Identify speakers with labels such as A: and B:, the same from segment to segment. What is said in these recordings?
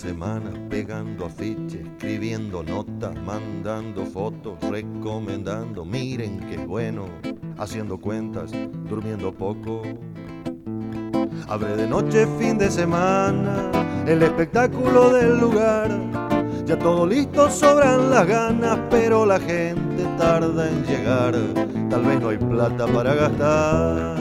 A: semana pegando afiches, escribiendo notas, mandando fotos, recomendando, miren qué bueno, haciendo cuentas, durmiendo poco. Abre de noche, fin de semana, el espectáculo del lugar. Ya todo listo, sobran las ganas, pero la gente tarda en llegar. Tal vez no hay plata para gastar.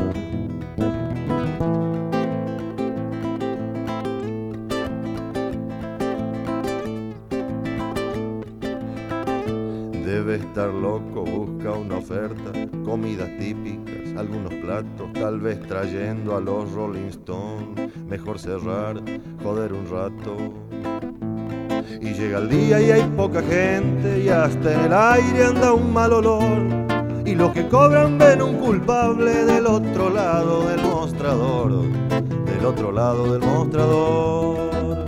A: Debe estar loco, busca una oferta, comidas típicas, algunos platos, tal vez trayendo a los Rolling Stones. Mejor cerrar, joder un rato. Y llega el día y hay poca gente y hasta en el aire anda un mal olor. Y los que cobran ven un culpable del otro lado del mostrador, del otro lado del mostrador.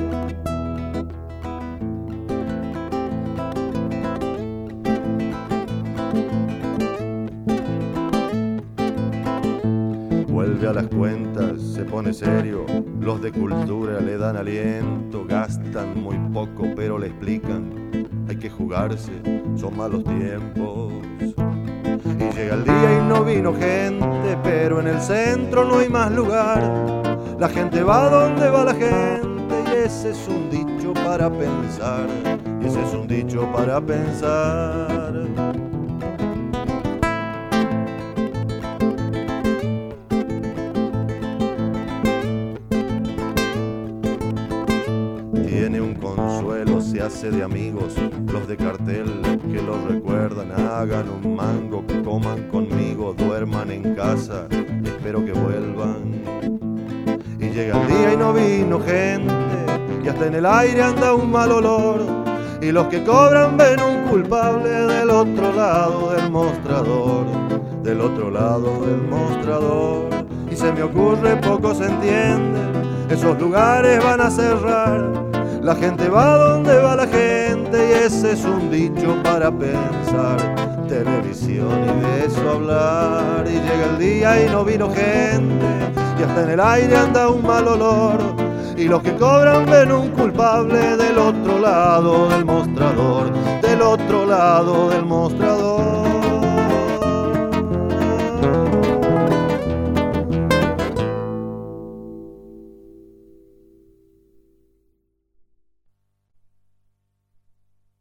A: Vuelve a las cuentas, se pone serio, los de cultura le dan aliento, gastan muy poco pero le explican, hay que jugarse, son malos tiempos. Y llega el día y no vino gente, pero en el centro no hay más lugar. La gente va donde va la gente y ese es un dicho para pensar, y ese es un dicho para pensar. Tiene un consuelo, se hace de amigos, los de cartel que lo recuerdan, hagan un mango, coman conmigo, duerman en casa, espero que vuelvan. Y llega el día y no vino gente, y hasta en el aire anda un mal olor, y los que cobran ven un culpable del otro lado del mostrador, del otro lado del mostrador. Y se me ocurre, poco se entiende, esos lugares van a cerrar. La gente va donde va la gente y ese es un dicho para pensar. Televisión y de eso hablar. Y llega el día y no vino gente y hasta en el aire anda un mal olor. Y los que cobran ven un culpable del otro lado del mostrador, del otro lado del mostrador.